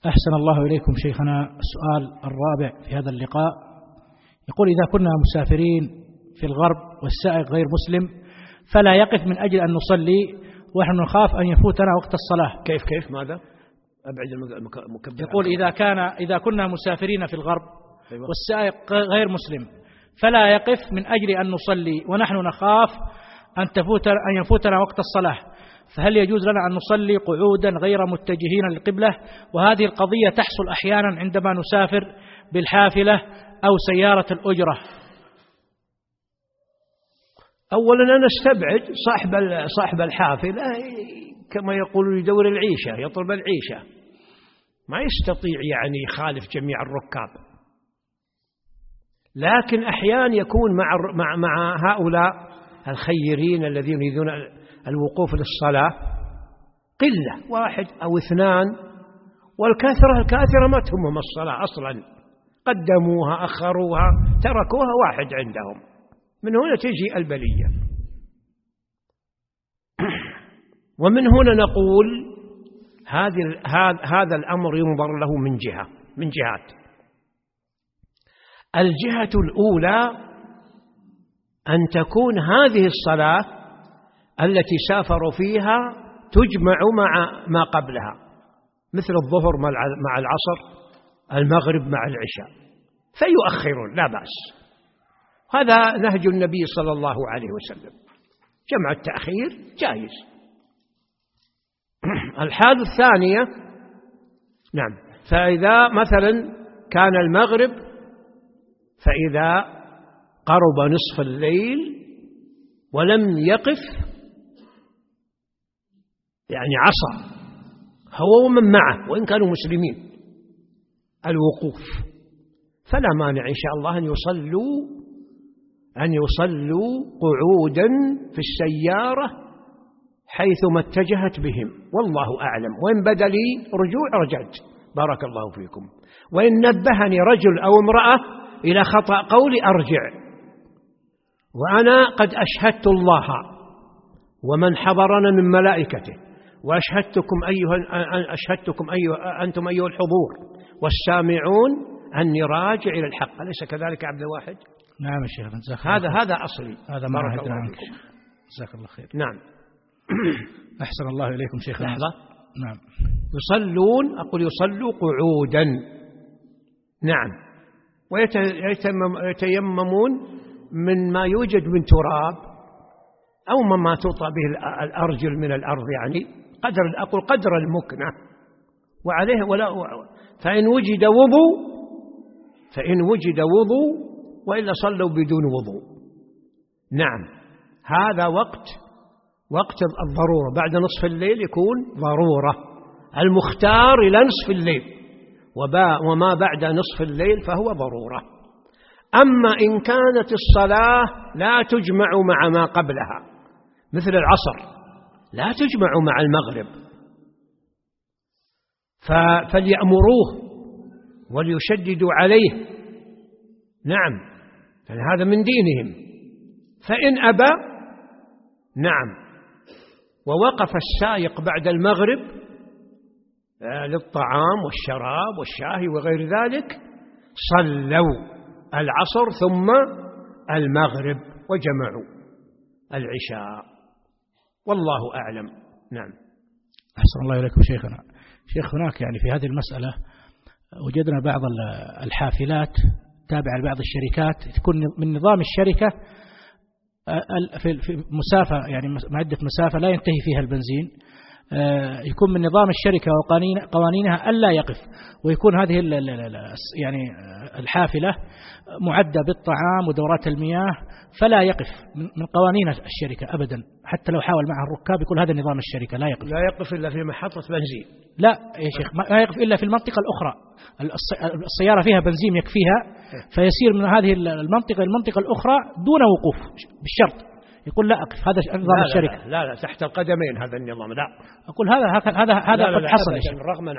أحسن الله إليكم شيخنا. السؤال الرابع في هذا اللقاء يقول: إذا كنا مسافرين في الغرب والسائق غير مسلم فلا يقف من أجل أن نصلي ونحن نخاف أن يفوتنا وقت الصلاة. كيف ماذا؟ أبعد المكبر. يقول: إذا كنا مسافرين في الغرب والسائق غير مسلم فلا يقف من أجل أن نصلي ونحن نخاف أن يفوتنا وقت الصلاة، فهل يجوز لنا أن نصلي قعودا غير متجهين للقبلة؟ وهذه القضية تحصل أحيانا عندما نسافر بالحافلة أو سيارة الأجرة. أولا أنا استبعد صاحب الحافلة كما يقول يدور العيشة، يطلب العيشة، ما يستطيع يعني يخالف جميع الركاب. لكن أحيانا يكون مع هؤلاء الخيرين الذين يريدون الوقوف للصلاة قلة، واحد أو اثنان، والكثرة ما تهمهم الصلاة أصلا، قدموها أخروها تركوها، واحد عندهم. من هنا تجي البلية. ومن هنا نقول هذا الأمر ينظر له من جهات. الجهة الأولى أن تكون هذه الصلاة التي سافروا فيها تجمع مع ما قبلها، مثل الظهر مع العصر، المغرب مع العشاء، فيؤخرون لا بأس. هذا نهج النبي صلى الله عليه وسلم، جمع التأخير جائز. الحالة الثانية، نعم، فإذا مثلا كان المغرب، فإذا قرب نصف الليل ولم يقف، يعني عصى هو ومن معه وإن كانوا مسلمين الوقوف، فلا مانع إن شاء الله أن يصلوا قعودا في السيارة حيثما اتجهت بهم، والله أعلم. وإن بدا لي رجوع رجعت، بارك الله فيكم. وإن نبهني رجل أو امرأة إلى خطأ قولي أرجع، وأنا قد أشهدت الله ومن حضرنا من ملائكته، وأشهدتكم أنتم أيها الحضور والسامعون أني راجع إلى الحق. أليس كذلك عبد الواحد؟ نعم يا شيخ. هذا أصلي. هذا ما عهدنا عنك. جزاك الله خير. نعم. أحسن الله إليكم شيخ. لحظة. نعم. يصلوا قعودا. نعم. ويتيممون من ما يوجد من تراب أو مما توطى به الأرجل من الأرض، يعني قدر المكنة، وعليه فإن وجد وضوء وإلا صلوا بدون وضوء. نعم، هذا وقت الضرورة. بعد نصف الليل يكون ضرورة، المختار إلى نصف الليل، وما بعد نصف الليل فهو ضرورة. أما إن كانت الصلاة لا تجمع مع ما قبلها، مثل العصر لا تجمع مع المغرب، فليأمروه وليشددوا عليه. نعم، هذا من دينهم. فإن أبى، نعم، ووقف السائق بعد المغرب للطعام والشراب والشاهي وغير ذلك، صلوا العصر ثم المغرب وجمعوا العشاء، والله أعلم. نعم. أحسن الله إليكم شيخنا. شيخ، هناك يعني في هذه المسألة وجدنا بعض الحافلات تابعة لبعض الشركات تكون من نظام الشركة في مسافة، يعني معدة مسافة لا ينتهي فيها البنزين، يكون من نظام الشركة وقوانينها ألا يقف، ويكون هذه يعني الحافلة معدة بالطعام ودورات المياه فلا يقف من قوانين الشركة أبدا، حتى لو حاول معها الركاب يقول هذا نظام الشركة لا يقف إلا في محطة بنزين. لا يا شيخ، لا يقف إلا في المنطقة الأخرى، السيارة فيها بنزين يكفيها، فيسير من هذه المنطقة الأخرى دون وقوف بالشرط، يقول لا أقف، هذا نظام الشركة. لا تحت القدمين هذا النظام، لا أقول هذا قد حصل رغما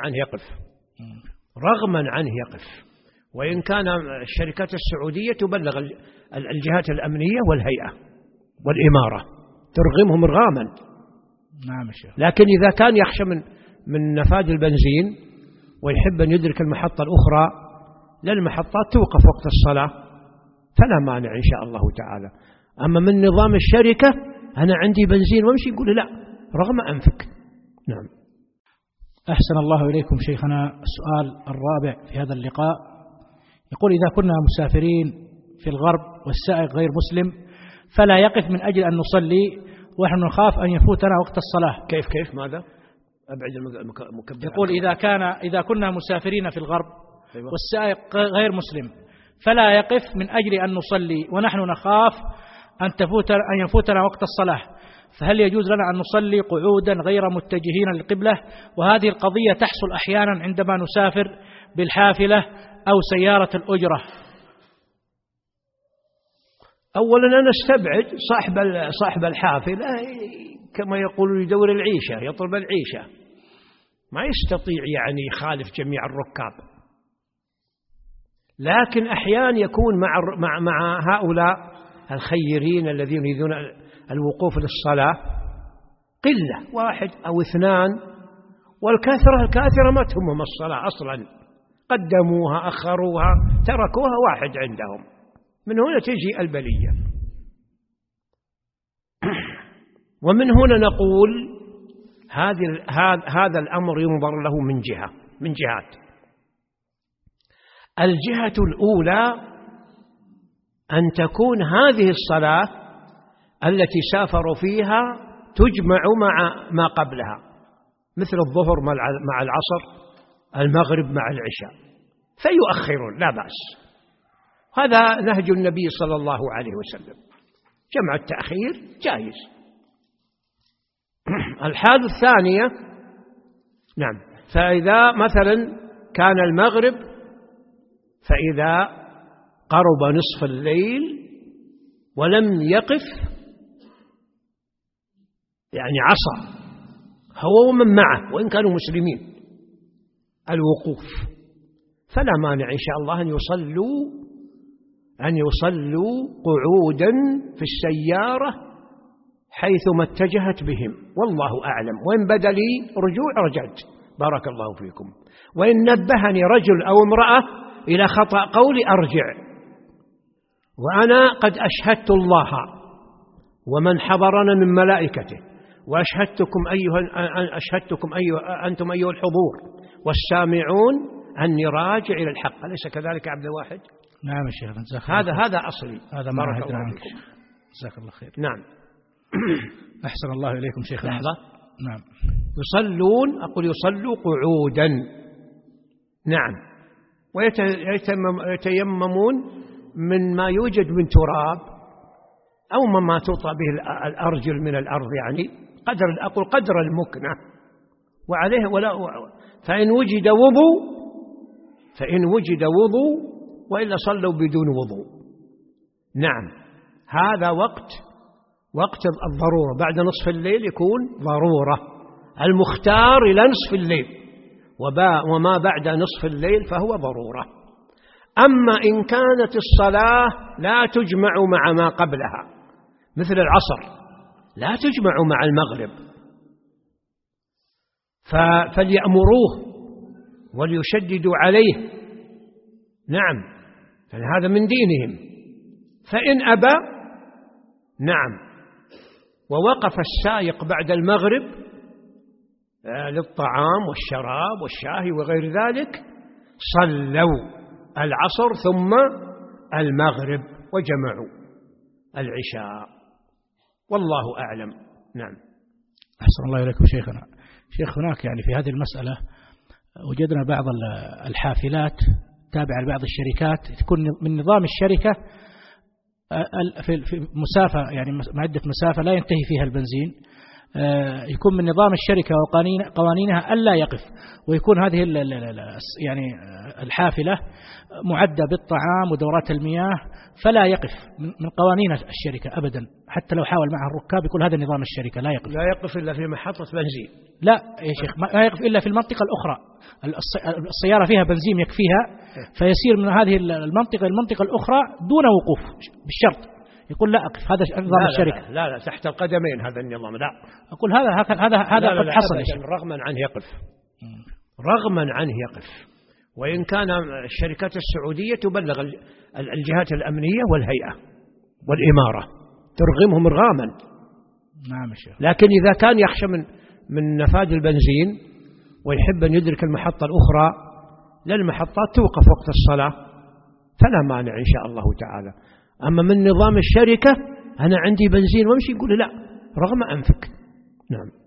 عنه يقف. وإن كان الشركات السعودية تبلغ الجهات الأمنية والهيئة والإمارة ترغمهم رغاما. نعم الشيخ. لكن إذا كان يخشى من نفاذ البنزين ويحب أن يدرك المحطة الأخرى، لأن المحطات توقف وقت الصلاة، فلا مانع إن شاء الله تعالى. أما من نظام الشركة أنا عندي بنزين وامشي، يقول لا رغم أنفك. نعم. أحسن الله إليكم شيخنا. السؤال الرابع في هذا اللقاء يقول: إذا كنا مسافرين في الغرب والسائق غير مسلم فلا يقف من أجل أن نصلي ونحن نخاف أن يفوتنا وقت الصلاة. كيف ماذا؟ أبعد المكبر. يقول: إذا كنا مسافرين في الغرب والسائق غير مسلم فلا يقف من أجل أن نصلي ونحن نخاف أن يفوتنا وقت الصلاة، فهل يجوز لنا أن نصلي قعودا غير متجهين للقبلة؟ وهذه القضية تحصل أحيانا عندما نسافر بالحافلة أو سيارة الأجرة. أولا أنا استبعد صاحب الحافلة كما يقول يدور العيشة، يطلب العيشة، ما يستطيع يعني يخالف جميع الركاب. لكن أحيانا يكون مع هؤلاء الخيرين الذين يريدون الوقوف للصلاة قلة، واحد أو اثنان، والكثرة ما تهمهم الصلاة أصلا، قدموها أخروها تركوها، واحد عندهم. من هنا تجي البلية. ومن هنا نقول هذا الأمر ينظر له من جهات. الجهة الأولى أن تكون هذه الصلاة التي سافروا فيها تجمع مع ما قبلها، مثل الظهر مع العصر، المغرب مع العشاء، فيؤخرون لا بأس. هذا نهج النبي صلى الله عليه وسلم، جمع التأخير جائز. الحالة الثانية، نعم، فإذا مثلا كان المغرب، فإذا قرب نصف الليل ولم يقف، يعني عصى هو ومن معه وإن كانوا مسلمين الوقوف، فلا مانع إن شاء الله أن يصلوا قعودا في السيارة حيثما اتجهت بهم، والله أعلم. وإن بدا لي رجوع رجعت، بارك الله فيكم. وإن نبهني رجل أو امرأة إلى خطأ قولي أرجع، وأنا قد أشهدت الله ومن حضرنا من ملائكته، وأشهدتكم أنتم أيها الحضور والسامعون أني راجع إلى الحق. أليس كذلك عبد الواحد؟ نعم يا شيخ. هذا أصلي. هذا ما عهدنا عنك. جزاك الله خير. نعم. أحسن الله إليكم شيخ. لحظة. نعم. يصلوا قعودا. نعم. ويتيممون من ما يوجد من تراب أو مما توطى به الأرجل من الأرض، يعني قدر المكنة، وعليه فإن وجد وضوء وإلا صلوا بدون وضوء. نعم. هذا وقت الضرورة، بعد نصف الليل يكون ضرورة، المختار إلى نصف الليل، وما بعد نصف الليل فهو ضرورة. أما إن كانت الصلاة لا تجمع مع ما قبلها، مثل العصر لا تجمع مع المغرب، فليأمروه وليشددوا عليه. نعم، فهذا من دينهم. فإن أبى، نعم، ووقف السائق بعد المغرب للطعام والشراب والشاهي وغير ذلك، صلوا العصر ثم المغرب وجمعوا العشاء، والله أعلم. نعم. أحسن الله إليكم شيخنا. شيخ، هناك يعني في هذه المسألة وجدنا بعض الحافلات تابعة لبعض الشركات تكون من نظام الشركة في مسافة، يعني معدة مسافة لا ينتهي فيها البنزين، يكون من نظام الشركة وقوانينها ألا يقف، ويكون هذه يعني الحافلة معدة بالطعام ودورات المياه فلا يقف، من قوانين الشركة أبدا، حتى لو حاول معها الركاب يقول هذا نظام الشركة لا يقف إلا في محطة بنزين. لا يا شيخ، لا يقف إلا في المنطقة الأخرى، السيارة فيها بنزين يكفيها، فيسير من هذه المنطقة المنطقة الأخرى دون وقوف بالشرط، يقول لا أقف، هذا نظام الشركة. لا تحت القدمين هذا النظام، لا. أقول هذا قد حصل رغما عنه يقف. رغما عنه يقف. وإن كان الشركات السعودية تبلغ الجهات الأمنية والهيئة والإمارة ترغمهم إرغاما. نعم شيخ. لكن إذا كان يخشى من نفاذ البنزين ويحب أن يدرك المحطة الأخرى، للمحطات توقف وقت الصلاة فلا مانع إن شاء الله تعالى. أما من نظام الشركة أنا عندي بنزين وامشي، يقول لا رغم أنفك. نعم.